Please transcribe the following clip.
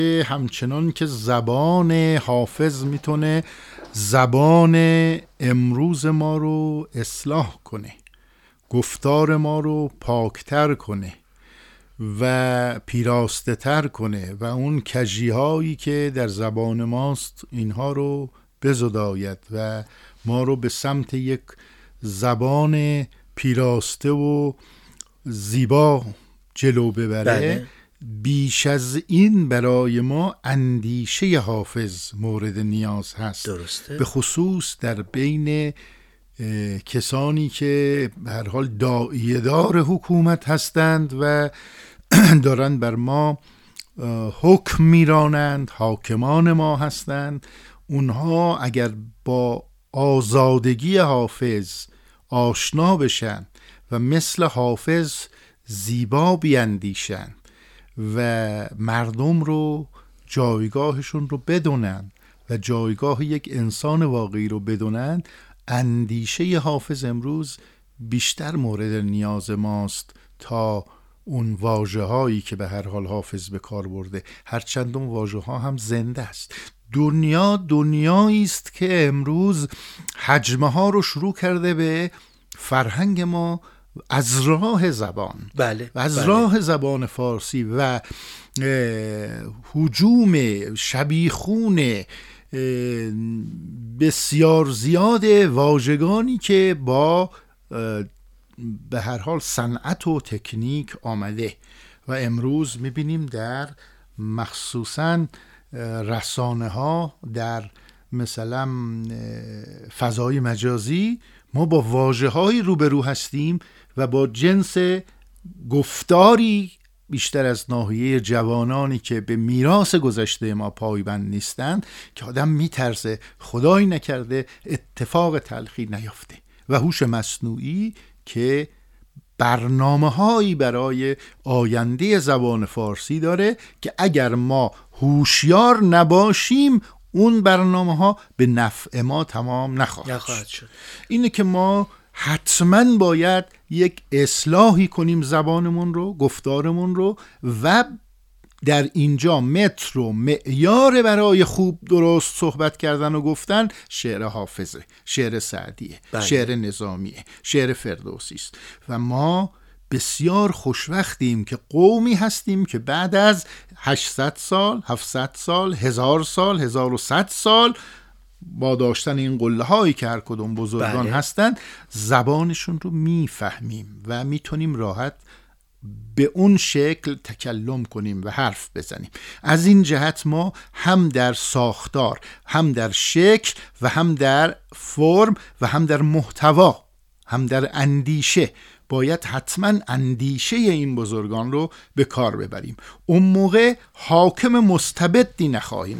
همچنان که زبان حافظ میتونه زبان امروز ما رو اصلاح کنه، گفتار ما رو پاکتر کنه و پیراسته تر کنه و اون کجی‌هایی که در زبان ماست اینها رو بزداید و ما رو به سمت یک زبان پیراسته و زیبا جلو ببره. بله. بیش از این برای ما اندیشه حافظ مورد نیاز هست. درسته. به خصوص در بین کسانی که به هر حال داعیه‌دار حکومت هستند و دارند بر ما حکم میرانند، حاکمان ما هستند. اونها اگر با آزادگی حافظ آشنا بشن و مثل حافظ زیبا بیندیشن و مردم رو جایگاهشون رو بدونن و جایگاه یک انسان واقعی رو بدونن، اندیشه حافظ امروز بیشتر مورد نیاز ماست تا اون واژه هایی که به هر حال حافظ به کار برده، هرچند اون واژه ها هم زنده است. دنیایی است که امروز حجمه ها رو شروع کرده به فرهنگ ما از راه زبان. بله. از راه زبان فارسی و هجوم شبیخون بسیار زیاد واژگانی که با به هر حال صنعت و تکنیک آمده و امروز میبینیم در مخصوصاً رسانه ها، در مثلا فضای مجازی ما با واژه هایی روبرو هستیم و با جنس گفتاری بیشتر از ناحیه جوانانی که به میراث گذشته ما پایبند نیستند که آدم میترسه خدایی نکرده اتفاق تلخی نیفته. و هوش مصنوعی که برنامه‌هایی برای آینده زبان فارسی داره که اگر ما هوشیار نباشیم اون برنامه‌ها به نفع ما تمام نخواهد شد. اینه که ما حتما باید یک اصلاحی کنیم زبانمون رو، گفتارمون رو، و در اینجا متر و معیار برای خوب درست صحبت کردن و گفتن شعر حافظه، شعر سعدیه، شعر نظامیه، شعر فردوسی است. و ما بسیار خوشوقتیم که قومی هستیم که بعد از 800 سال، 700 سال، 1000 سال، 1100 سال با داشتن این قله هایی که هر کدوم بزرگان هستن زبانشون رو میفهمیم و میتونیم راحت به اون شکل تکلم کنیم و حرف بزنیم. از این جهت ما هم در ساختار، هم در شکل و هم در فرم و هم در محتوا، هم در اندیشه باید حتما اندیشه این بزرگان رو به کار ببریم. اون موقع حاکم مستبدی نخواهیم